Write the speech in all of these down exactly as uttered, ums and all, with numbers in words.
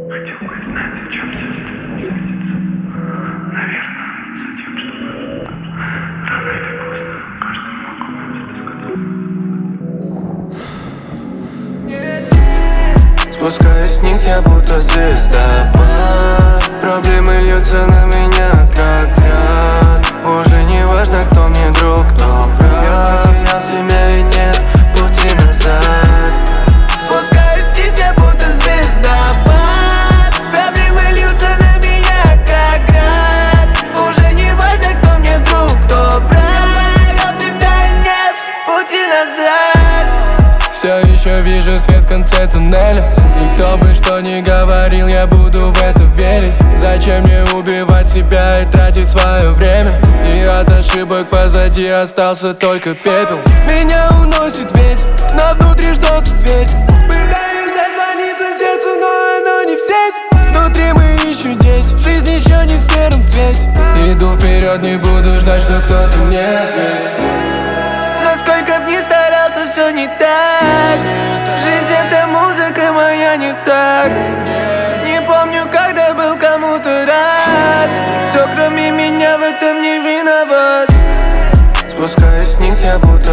Хотел бы я знать, зачем звезды светятся. Наверное, за тем, чтобы рано или поздно каждый мог увидеть. Спускаясь вниз, я будто звездопад. Проблемы льются на меня, как град. Уже не важно, кто мне друг, кто враг. Я потерял себя и нет пути назад. Спускаясь вниз, я будто звездопад. Проблемы льются на меня, как град. Уже не важно, кто мне друг, кто враг. Я потерял себя и нет пути назад. Все еще вижу свет в конце туннеля. И кто бы что ни говорил, я буду в это верить. Зачем мне убивать себя и тратить свое время? И от ошибок позади остался только пепел. Меня уносит ветер, но внутри что-то светит. Пытаюсь дозвониться сердцу, но оно не в сети. Внутри мы ищем дети, жизнь еще не в сером цвете. Иду вперед, не буду ждать, что кто-то мне ответит. Насколько б ни старался, все не так. Жизнь это музыка моя не в такт. Не помню, когда был кому-то рад. Кто кроме меня в этом не виноват. Спускаясь вниз, я будто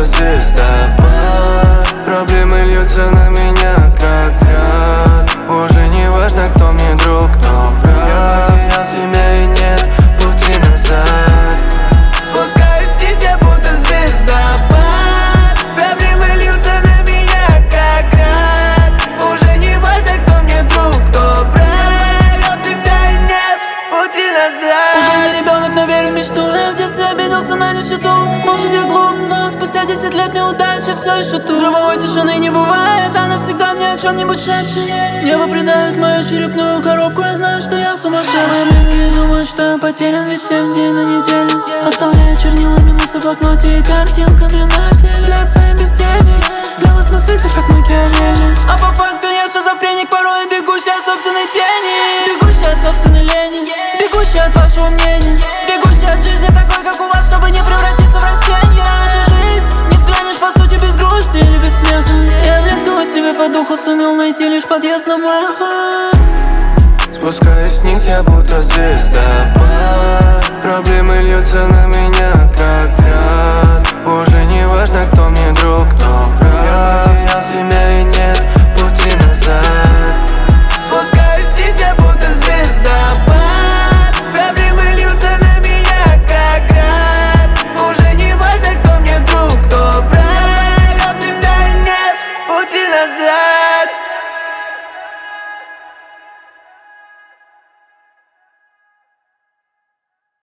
звездопад. Проблемы льются на меня, как град. Уже не важно, кто мне друг, кто враг. Я потерял себя и нет пути назад. Спускаясь вниз, я будто звездопад. Проблемы льются на меня, как град. Уже не важно, кто мне друг, кто враг. Потерял себя и нет пути назад. Уже не ребенок, но верю в мечту. Я в детстве обиделся на нищету. Может, я глуп, но спустя десять лет неудачи все еще тут. Гробовой тишины не бывает, она всегда мне о чем-нибудь шепчет. Небо предает мою черепную коробку. Я знаю, что я сумасшедший. Мои близкие думают, что я потерян, ведь семь дней на неделю оставляю чернилами мысли в блокноте и картинками на теле. Длятся и безделье, для вас мыслите, как Макиавелли. А по факту я шизофреник, порой бегущий от собственной тени. Бегущий от собственной лени, бегущий от вашего мнения. Бегущий от жизни такой, как у вас, чтобы не превратиться в растение. Наша жизнь не взглянешь, по сути, без грусти или без смеха. Я близкого себе по духу сумел найти лишь подъезд на мой. Спускаясь вниз, я будто звездопад. Проблемы льются на меня, как град. Уже не важно, кто мне друг, кто враг. Я потерял себя и нет